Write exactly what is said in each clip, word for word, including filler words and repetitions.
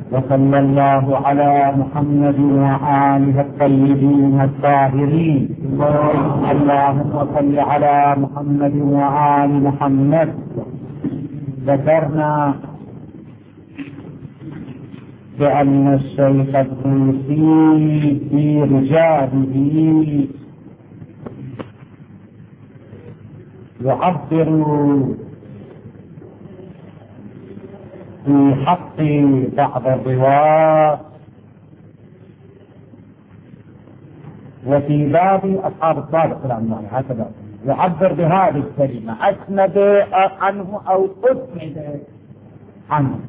وصلى الله على محمد وآله الطيبين الطاهرين. اللهم صل على محمد وآل محمد. ذكرنا بأن الشيخ الطوسي في رجاله يعبر في حق بعض الرواة وفي باب أصحاب الصادق الأموال، هكذا يعبر بهذه الكلمة: أسند عنه أو أسند عنه.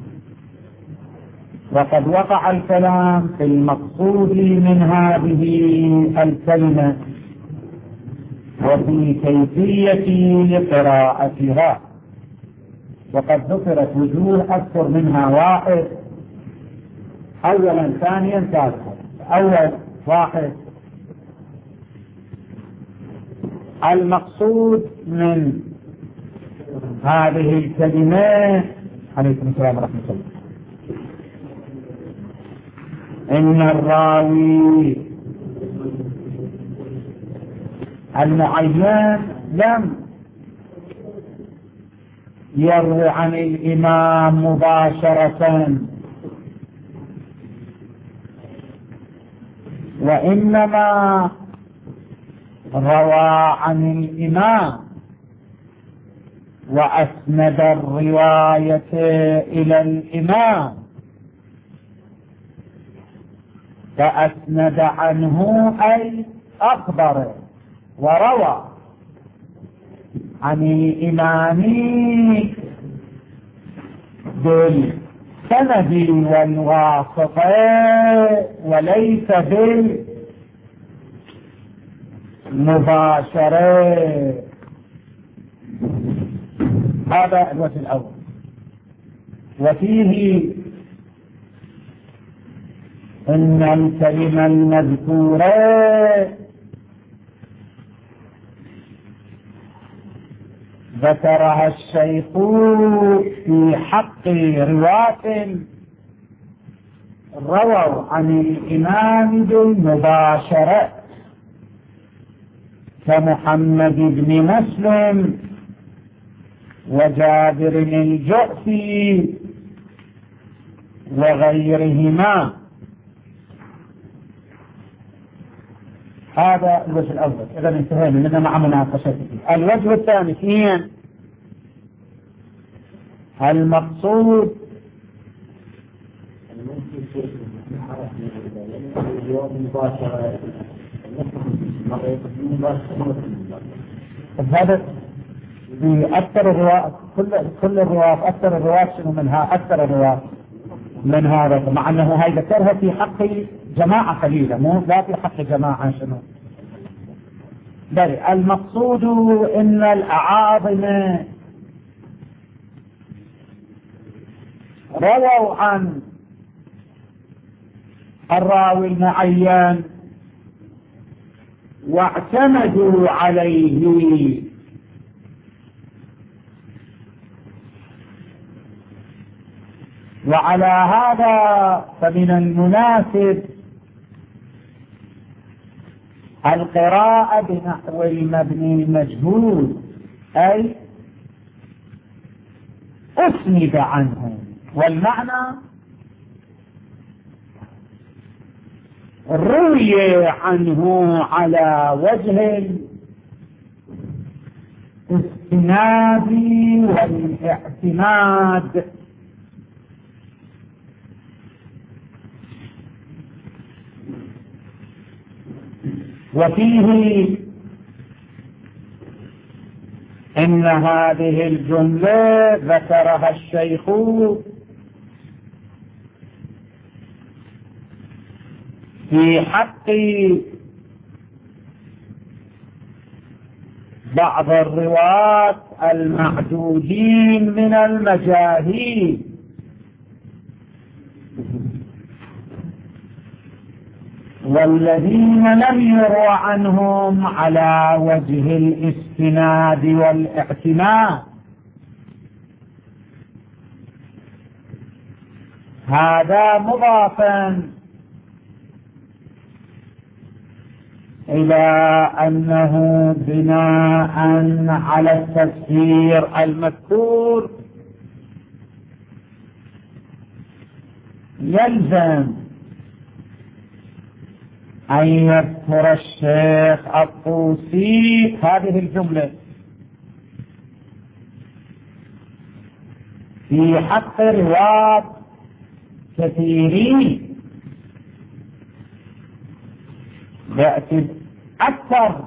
وقد وقع الكلام في المقصود من هذه الكلمة وفي كيفية قراءتها، وقد ذكرت وجوه أكثر منها واحد. أولا ثانيا ثالثا. أول واحد، المقصود من هذه الكلمة عليكم السلام ورحمة الله إن الراوي المعين لم يروي عن الإمام مباشرة، وإنما روى عن الإمام وأسند الرواية إلى الإمام، فأسند عنه أي أخبر وروى عن الإمام بالسند والواسطة وليس بالمباشرة. هذا الوجه الأول. وفيه إن الكلمة المذكورة ذكرها الشيخ في حق رواة رووا عن الإمام بالمباشرة كمحمد بن مسلم وجابر الجعفي وغيرهما. هذا الوجه الأول. إذا انتهينا لنا مع مناقشته. الوجه الثاني اثنين، المقصود هذا أكثر الرواة، كل كل الرواة أكثر الرواة شنو منها أكثر الرواة من هذا، مع أنه هاي ذكرها في حق جماعة قليلة، مو لا في حق جماعة شنو. بل المقصود إن الأعاظم رووا عن الراوي المعين واعتمدوا عليه، وعلى هذا فمن المناسب القراءة بنحو المبني المجهول، أي أسند عنه، والمعنى روي عنه على وجه الاستناد والاعتماد. وفيه إن هذه الجملة ذكرها الشيخ في حق بعض الرواة المعدودين من المجاهيل، والذين لم يروى عنهم على وجه الاستناد والاعتماد. هذا مضافا إلى أنه بناء على التفسير المذكور يلزم أن يذكر الشيخ الطوسي هذه الجملة في حق رواة كثيرين يأتي أكثر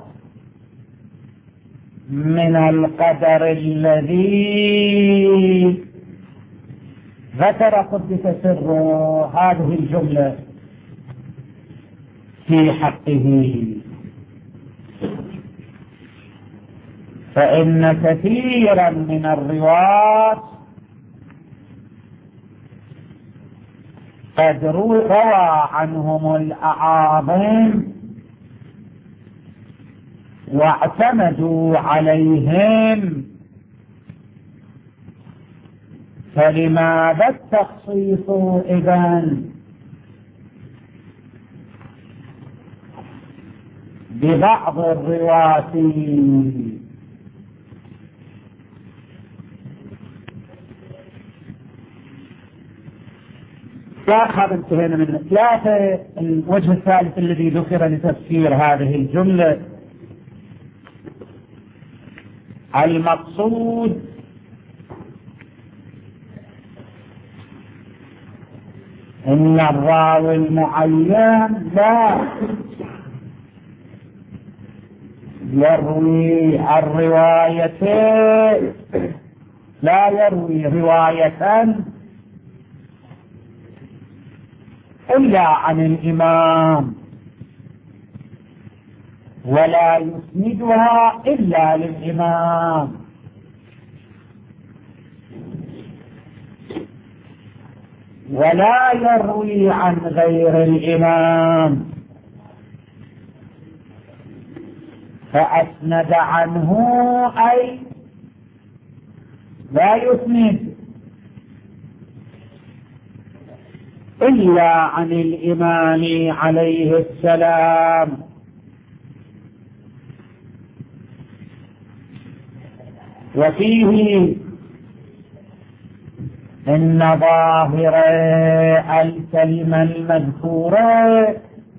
من القدر الذي ذكر قدس سره هذه الجملة في حقه، فإن كثيرا من الرواة قد روى عنهم الأعاظم واعتمدوا عليهم، فلماذا التخصيص إذن ببعض الرواة؟ هذا انتهينا من ثلاثة. الوجه الثالث الذي ذكر لتفسير هذه الجملة المقصود إن الراوي المعين لا يروي الرواية لا يروي رواية إلا عن الإمام ولا يسندها إلا للإمام، ولا يروي عن غير الإمام فأسند عنه أي لا يسند إلا عن الإمام عليه السلام. وفيه إن ظاهر الكلمة المذكورة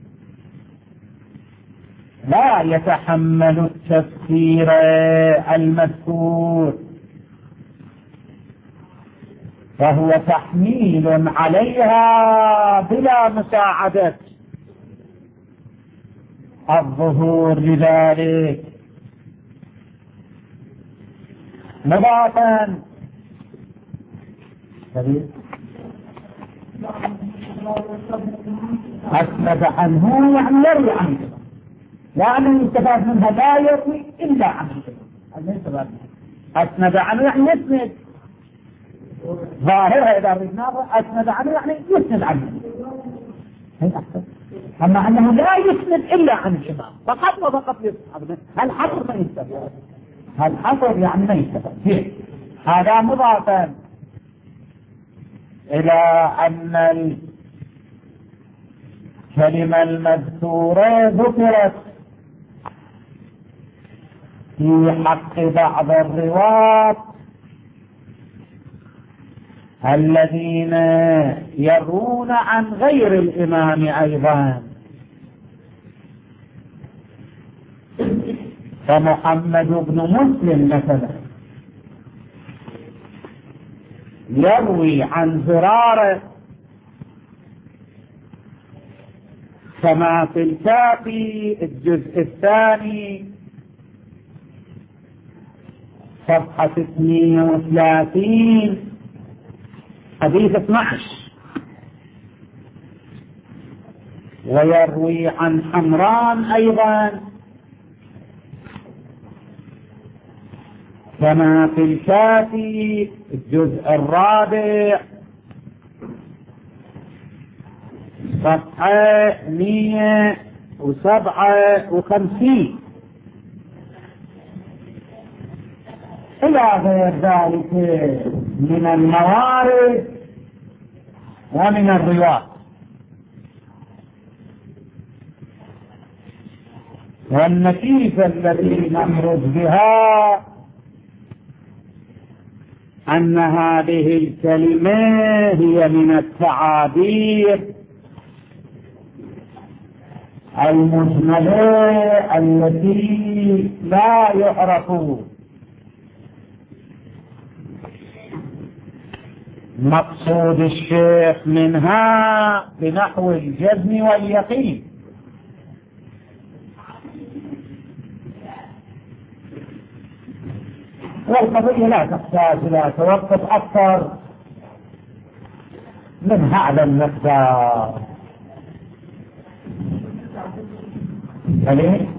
لا يتحمل التفسير المذكور، فهو تحميل عليها بلا مساعدة الظهور لذلك. مضافا أسند عنه يعني يروي عنه، لأنه يستفاد منها لا يروي إلا عنه. أسند عنه يعني يسند، ظاهرها إذا ردناه أسند عنه يعني يسند عنه. أما أنه لا يسند إلا عن الإمام فقط وفقط يسند، الحصر ما يستفاد، الحصر يعني ما يستفاد. هذا مضافا إلى أن الكلمة المذكورة ذكرت في حق بعض الرواة الذين يرون عن غير الإمام أيضا، فمحمد بن مسلم مثلا يروي عن زرارة كما في الكافي الجزء الثاني صفحة اثنين وثلاثين حديث اثني عشر، ويروي عن حمران أيضا كما في الكافي الجزء الرابع صفحة مئة وسبعة وخمسين إلى غير ذلك من الموارد ومن الرواة. والنتيجة التي نخرج بها أن هذه الكلمة هي من التعابير المجملة التي لا يعرف مقصود الشيخ منها بنحو الجزم واليقين. والقضية لا تحتاج إلى توقف أكثر من هذا المقدار. يعني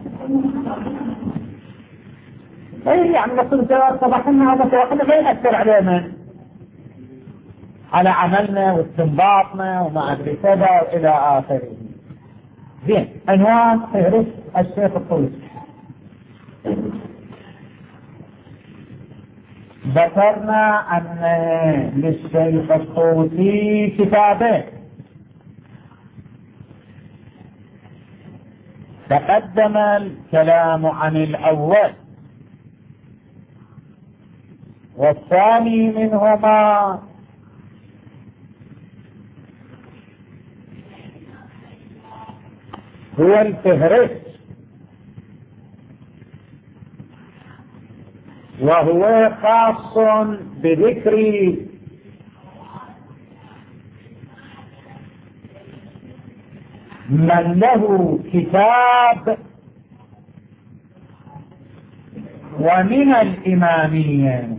يعني نقول طبعا أن هذا توقف لا يأثر علينا، على عملنا واستنباطنا وما أدري كذا إلى آخره. زين، عنوان فهرس الشيخ الطوسي. ذكرنا أن للشيخ الطوسي كتابين، تقدم الكلام عن الأول، والثاني منهما هو الفهرس، وهو خاص بذكر من له كتاب ومن الإمامية،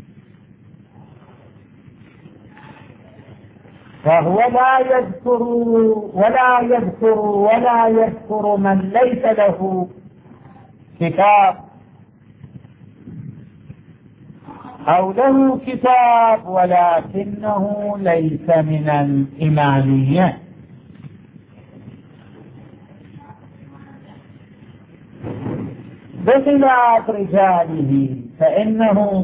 فهو لا يذكر ولا يذكر ولا يذكر من ليس له كتاب أو له كتاب ولكنه ليس من الإمامية. بخلاف رجاله فإنه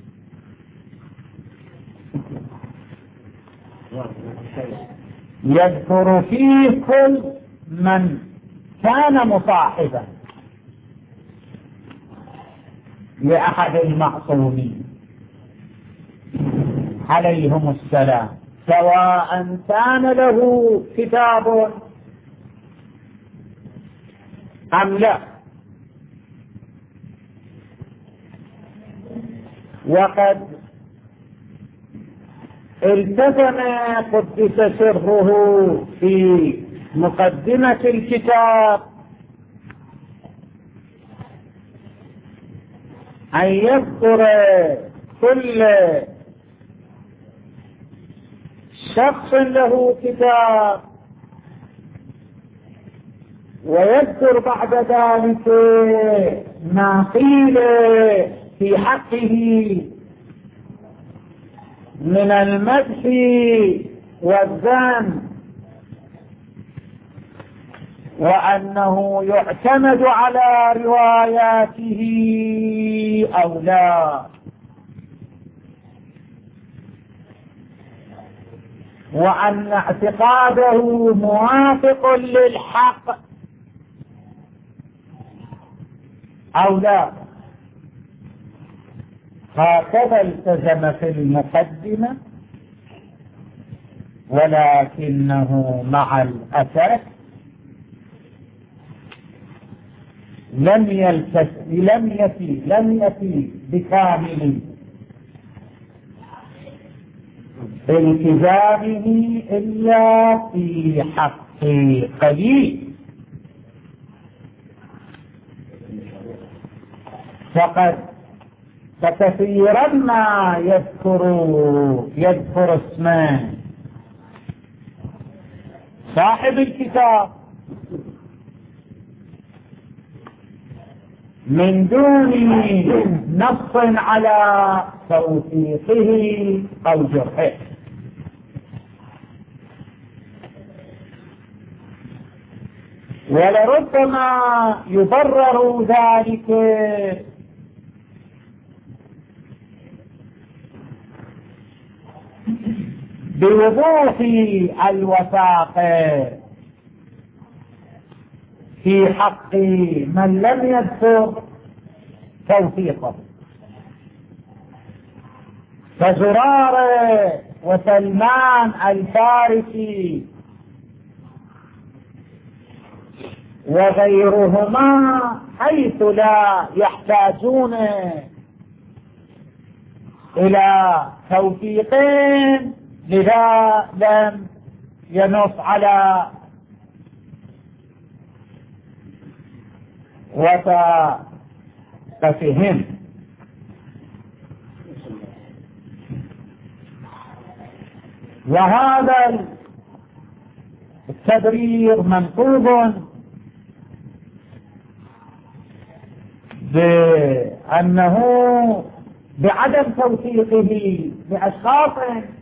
يذكر فيه كل من كان مصاحبا لأحد المعصومين عليهم السلام، سواء كان له كتاب أم لا. وقد التزم قدس سره في مقدمة الكتاب أن يذكر كل شخص له كتاب، ويذكر بعد ذلك ما قيل في حقه من المدح والذم، وأنه يعتمد على رواياته أو لا، وأن اعتقاده موافق للحق أو لا. هكذا التزم في المقدمة، ولكنه مع الأسف لم يلتس لم يتي لم يتي بكامل التزامه إلا في حق قليل. فقد فكثيرا ما يذكر يذكر اسمه صاحب الكتاب من دون نص على توثيقه أو جرحه. ولربما يبرر ذلك بوضوح الوثاق في حق من لم يذكر توثيقه. فزرارة وسلمان الفارسي وغيرهما حيث لا يحتاجون إلى توثيقين، لذا لم ينص على وثاقتهم. وهذا التبرير منقوض بأنه بعدم توثيقه بأشخاص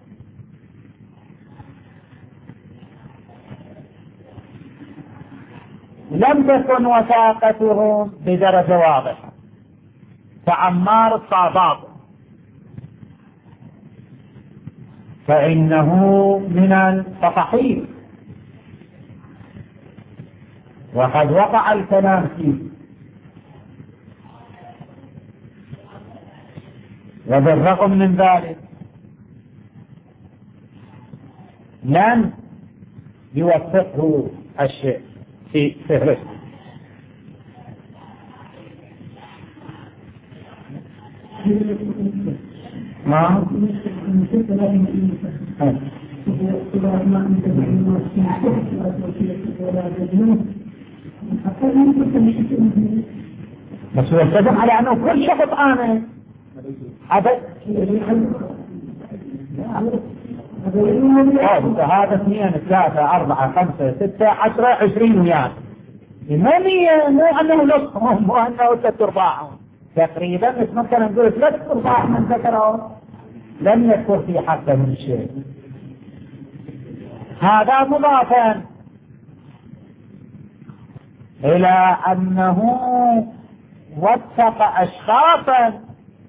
لم تكن وثاقتهم بدرجة واضحة كعمار الصادق، فإنه من الفصحين وقد وقع الكلام فيه. وبالرغم من ذلك لم يوثقه الشيء في فهرسته. ما بس هو اتفق على انه كل شخص امن هذا هذا اثنين ثلاثة أربعة خمسة ستة عشرة عشرين وياه مية، مو أنه نصفهم مو أنه ثلاث أرباعهم تقريبا، بس مثلا نقول ثلاث أرباع من ذكره لم يذكر في حقه من شيء. هذا مضافا إلى أنه وثق أشخاصا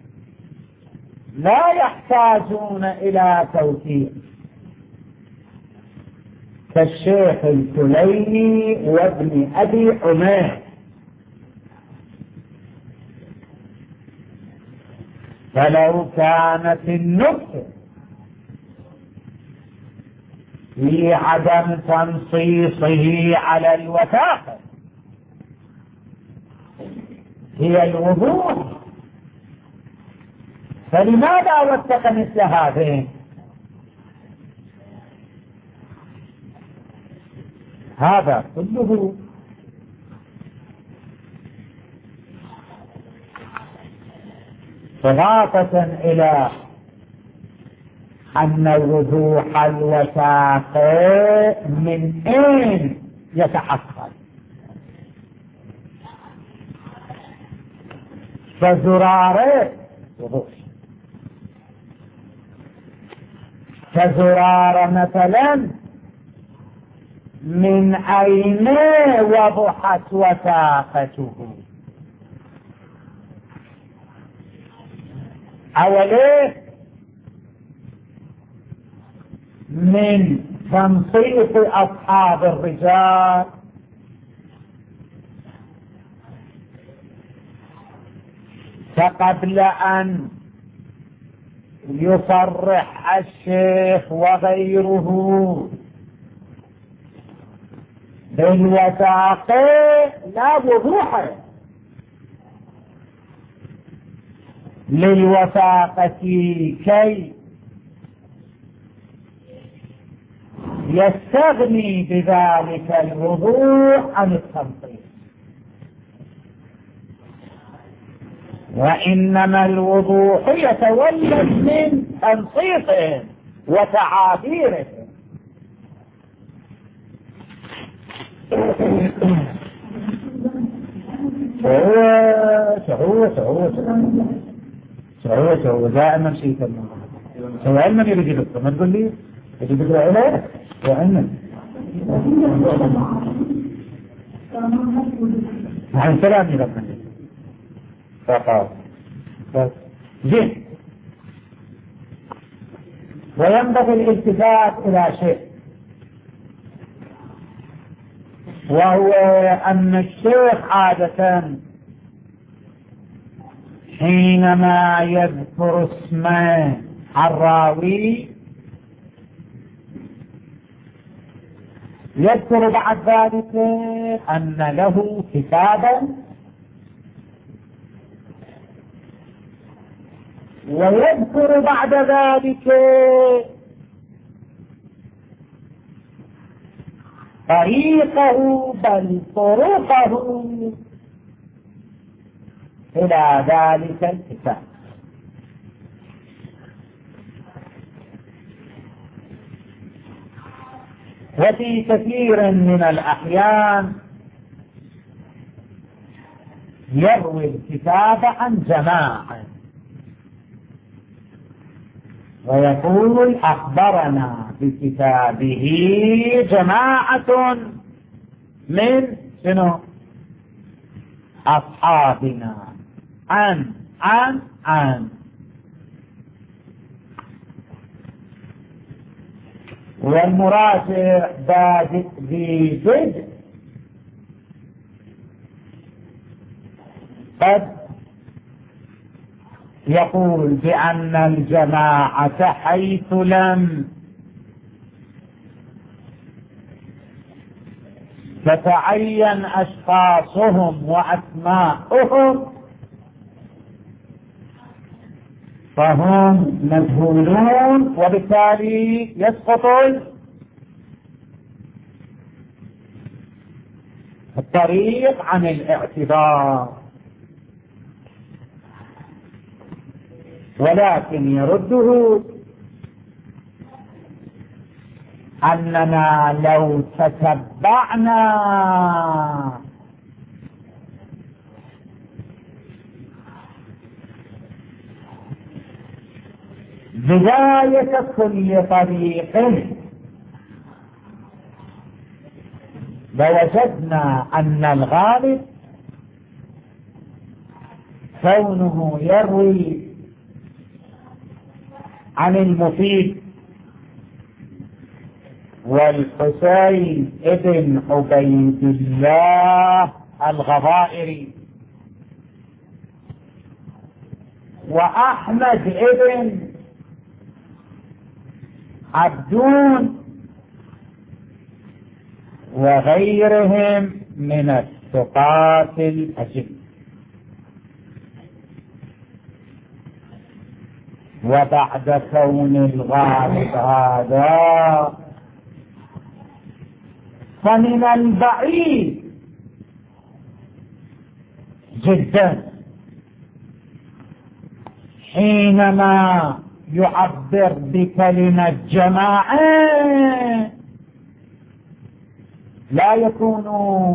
لا يحتاجون إلى توثيق كالشيخ الكليني وابن أبي عمير، فلو كانت النكتة في عدم تنصيصه على الوثاقة هي الوضوح، فلماذا وثق مثل هذين؟ هذا كله إضافة إلى أن وضوح الوثاق من أين يتحصل. فزرارة وضوح كزرارة مثلا من أين وضحت وثاقته؟ أوليه من تنصيص أصحاب الرجال، فقبل أن يصرح الشيخ وغيره بالوثاق لا وضوح للوثاقة كي يستغني بذلك الوضوح عن التنصيص، وإنما الوضوح يتولد من تنصيصهم وتعابيرهم. سعوه سعوه سعوه سعوه دائما شيء كلمة سوى علما يريد يدكتور، ما تقول لي يريد يدكتور عليه وعلما عن سلامي ربنا فقال زين. وينبغي الالتفات إلى شيء، وهو أن الشيخ عادة حينما يذكر اسم الراوي يذكر بعد ذلك أن له كتابا، ويذكر بعد ذلك طريقه بل طرقه إلى ذلك الكتاب. وفي كثير من الأحيان يروي الكتاب عن جماعة ويقول أخبرنا بكتابه جماعة من شنو أصحابنا عن عن عن والمراجع بادئ بجد قد يقول بأن الجماعة حيث لم تتعين أشخاصهم وأسماءهم فهم مجهولون، وبالتالي يسقط الطريق عن الاعتبار، ولكن يرده أننا لو تتبعنا بداية كل طريق لوجدنا أن الغالب كونه يروي عن المفيد والحسين ابن عبيد الله الغضائري وأحمد ابن عبدون وغيرهم من الثقات الأجل، وبعد كون الغالب هذا فمن البعيد جدا حينما يعبر بكلمة جماعة لا يكون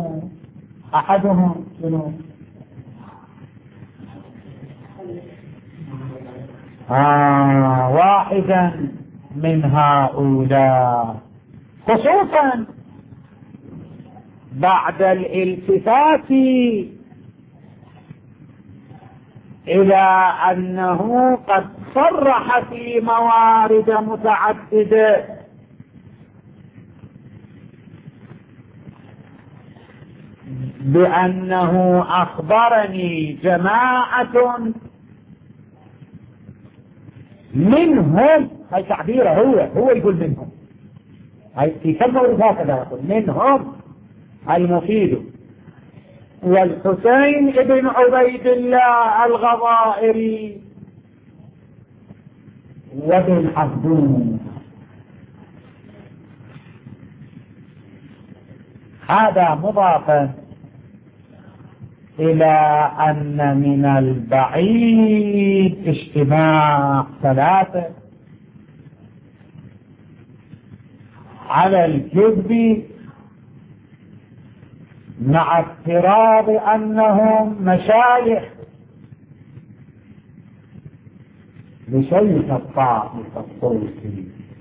أحدهم شنو آه واحدا من هؤلاء، خصوصا بعد الالتفات إلى أنه قد صرح في موارد متعددة بأنه أخبرني جماعة منهم، هاي تعبيره هو هو يقول منهم، هاي في كم مورد هكذا يقول منهم المفيد والحسين ابن عبيد الله الغضائري وابن عبدون. هذا مضافا إلى أن من البعيد اجتماع ثلاثة على الكذب مع افتراض أنهم مشايخ لشيخ الطائفة الصوفي.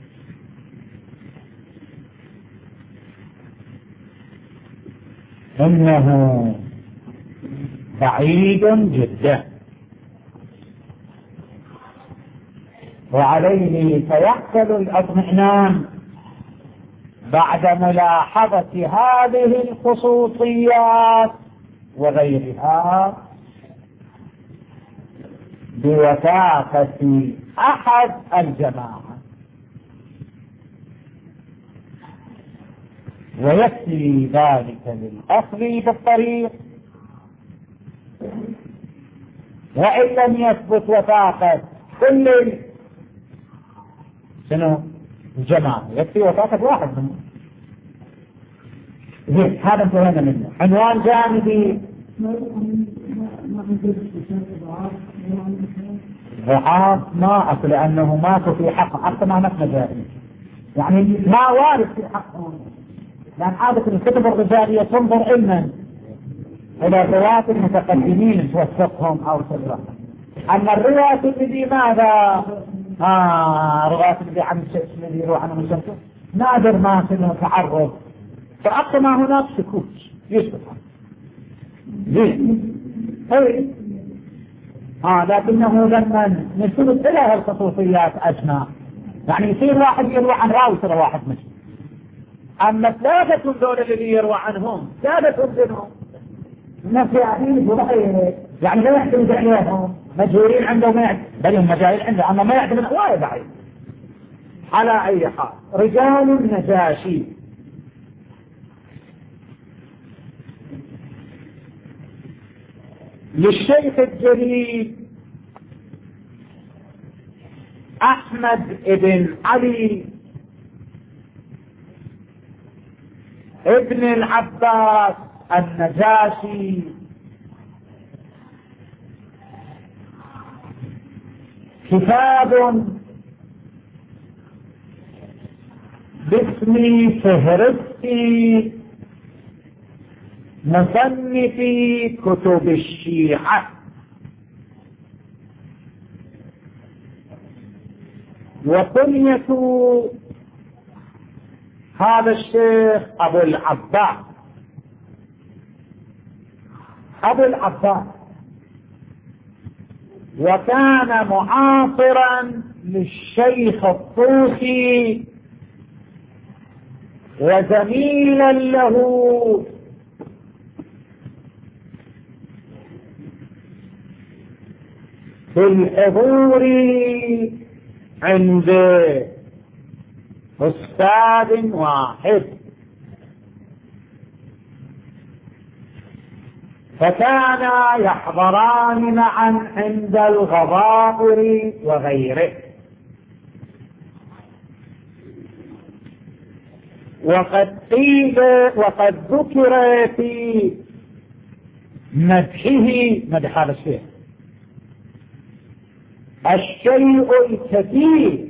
إنه بعيد جدا، وعليه فيحصل الاطمئنان بعد ملاحظة هذه الخصوصيات وغيرها بوثاقة أحد الجماعة، ويكفي ذلك للأخذ بالطريق. وإن لم يثبت وثاقة كل شنو الجماعة، يكفي وثاقة واحد منهم. هذا انتهينا منه. عنوان جانبي ضعاف ما أكل لأنه ماتوا في حق حتى ما نفنا جائز، يعني ما وارد في حقهم، لأن عادة الكتب الرجالية تنظر علما إلى رواة المتقدمين توثقهم أو تدرهم. أما الرواة الذي ماذا؟ آه رواة الذي عن الشيء الذي يروح عنه من شمسه نادر ما سنه تعرض، فأقصى ما هناك سكوت يسكت ليه؟ طيب آه لكنه لما نسبت إلى الخصوصيات أجمع، يعني يصير واحد يروى عن راوي ترى واحد مجهول، أما ثلاثة دول الذي يروى عنهم ثلاثة منهم نفي عديد وغيره، يعني لا يعتمد عليهم مجهولين عنده ما يعتمد، بل هم مجاهيل عنده أما ما يعتمد وايد بعيد. على أي حال رجال النجاشي للشيخ الجليل أحمد بن علي ابن العباس النجاشي كتاب باسم فهرست مصنف كتب الشيعة، وكنية هذا الشيخ أبو العباس. أبو العباس وكان معاصرا للشيخ الطوسي وزميلا له في الحضور عند أستاذ واحد، فكانا يحضران معا عند الغضائر وغيره. وقد قيل وقد ذكر في مدحه مدح هذا الشيخ الشيء الكثير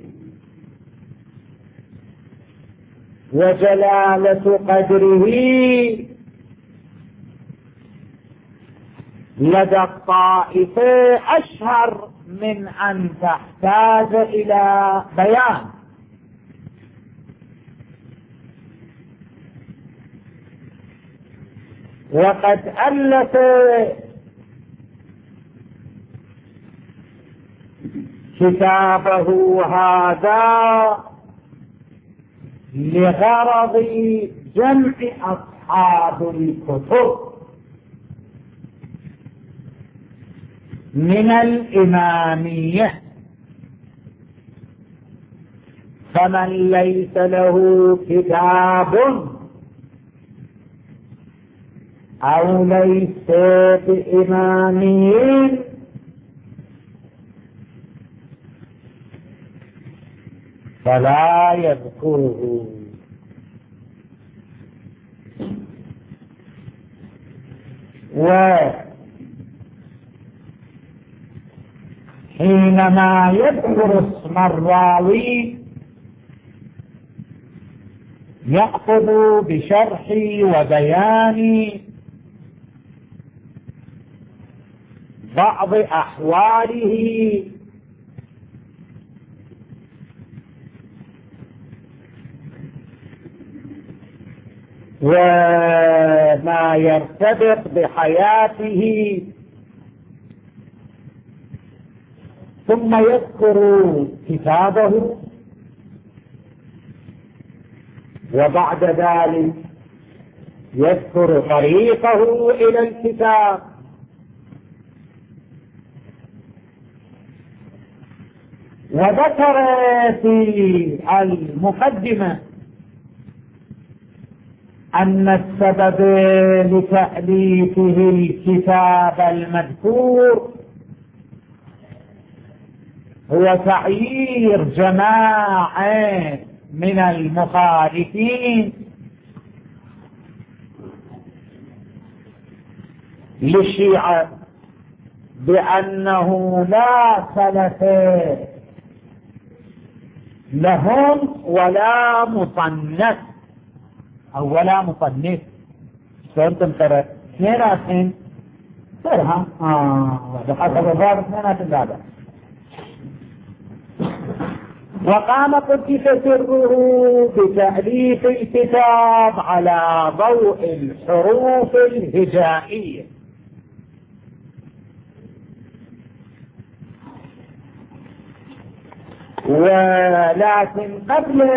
وجلالة قدره لدى الطائفة أشهر من أن تحتاج إلى بيان. وقد ألف كتابه هذا لغرض جمع أصحاب الكتب من الإمامية، فمن ليس له كتاب أو ليس بإماميين فلا يذكره. وحينما يذكر اسم الراوي يأخذ بشرح وبيان بعض أحواله وما يرتبط بحياته ثم يذكر كتابه، وبعد ذلك يذكر طريقه إلى الكتاب. وذكر في المقدمة أن السبب لتأليفه الكتاب المذكور هو تعيير جماعة من المخالفين للشيعة بأنه لا سلف لهم ولا مصنف أو ولا مصنف. شلون ترى اثنيناتهم ترها اه بحسب الضابط اثنيناتهم هذا. وقام قدس سره بتأليف الكتاب على ضوء الحروف الهجائية، ولكن قبل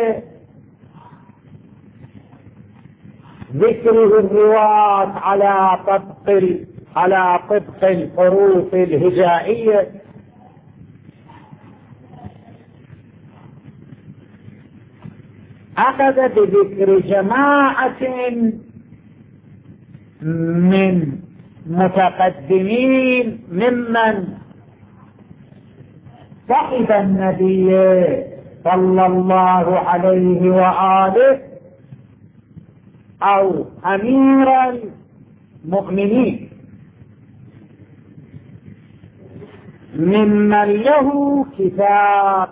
ذكره الرواة على طبق على طبق الحروف الهجائية أخذ بذكر جماعة من متقدمين ممن صحب النبي صلى الله عليه وآله أو أمير المؤمنين ممن له كتاب،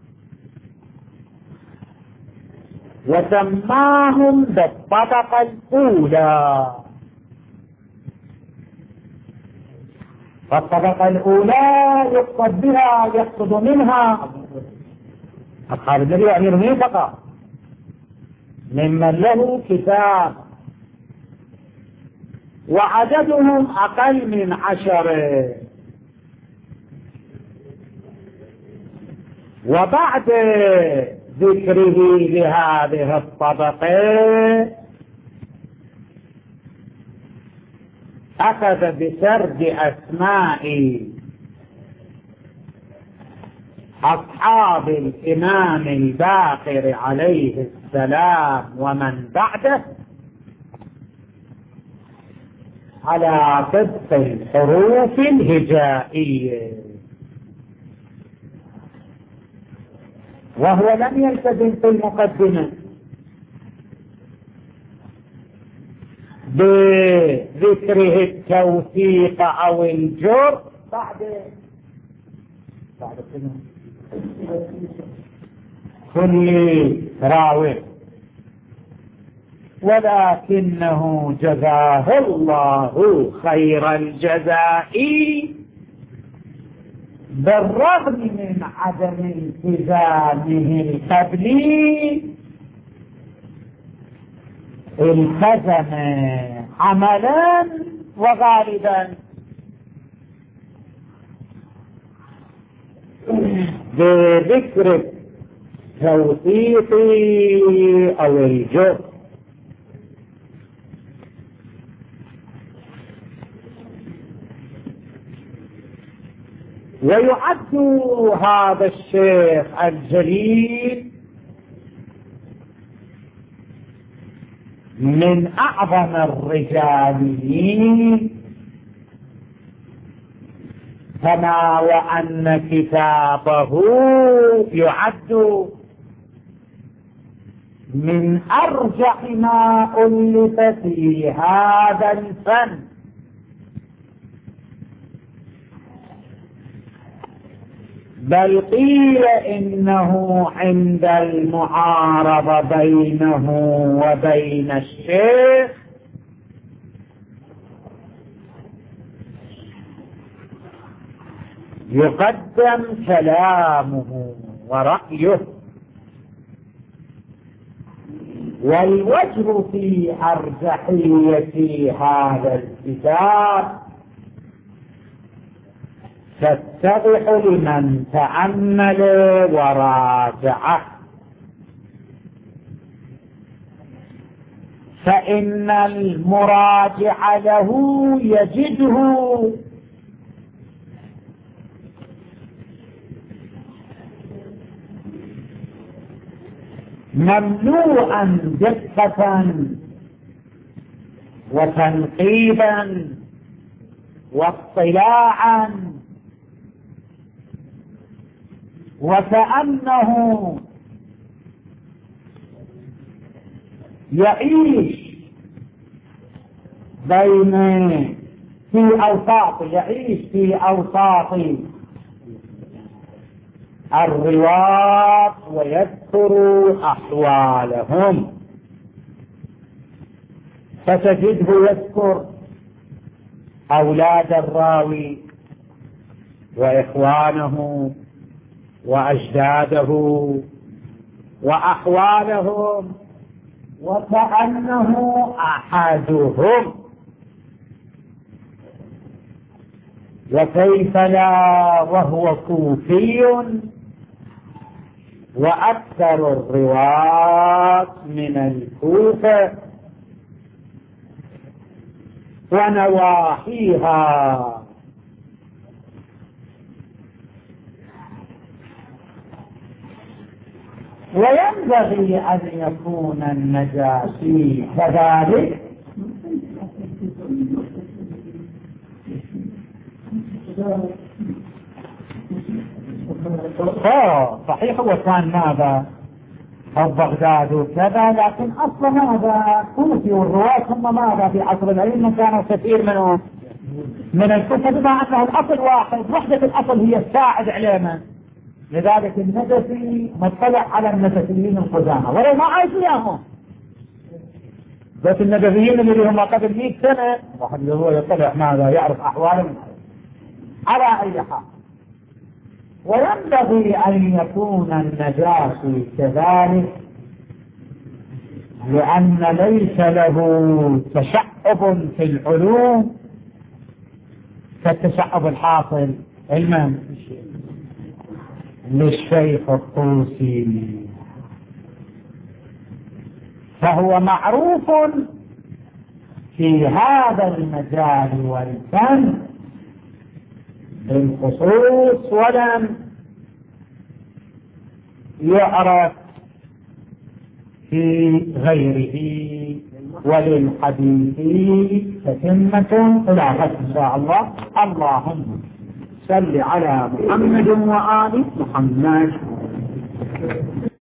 وسماهم بالطبقة الأولى. فالطبقة الأولى يقصد بها يقصد منها أصحاب النبي وأمير فقط ممن له كتاب، وعددهم أقل من عشرة. وبعد ذكره لهذه الطبقة أخذ بسرد أسماء أصحاب الإمام الباقر عليه السلام ومن بعده على طبق الحروف الهجائية، وهو لم يلتزم في المقدمة بذكره التوثيق أو الجر بعد بعد كل راوي، ولكنه جزاه الله خير الجزاء بالرغم من عدم التزامه القبلي التزم عملا وغالبا بذكر التوثيق او الجر. ويعد هذا الشيخ الجليل من أعظم الرجاليين، كما وأن كتابه يعد من أرجح ما ألف في هذا الفن. بل قيل إنه عند المعارضة بينه وبين الشيخ يقدم كلامه ورأيه. والوجه في أرجحية هذا الكتاب تتضح لمن تأمل وراجعه، فإن المراجع له يجده مملوءا دقة وتنقيبا واطلاعا، وكأنه يعيش بين في أوساط يعيش في أوساط الرواة ويذكر أحوالهم، فتجده يذكر أولاد الراوي وإخوانه وأجداده وأحوالهم وكأنه أحدهم. وكيف لا وهو صوفي وأكثر الرواة من الكوفة ونواحيها. وينبغي أن يكون النجاشي كذلك، صحيح هو كان ماذا بغداد وكذا، لكن أصلا ماذا كوفي، والرواة هم ماذا في عصر العلم كانوا كثير منهم من الكوفة، بما أنه الأصل واحد، وحدة الأصل هي الساعد علينا. لذلك النجفي مطلع على النجفيين القدامى ولو ما عايش وياهم، بس النجفيين اللي هم قبل مئة سنة واحد اللي هو يطلع ماذا يعرف أحوالهم على أي حال. وينبغي أن يكون النجاشي كذلك، لأن ليس له تشعب في العلوم كالتشعب الحاصل علما للشيخ الطوسي، فهو معروف في هذا المجال والفن بالخصوص، ولم يعرف في غيره. وللحديث تتمة إلى غد إن شاء الله. اللهم صل على محمد وآل محمد.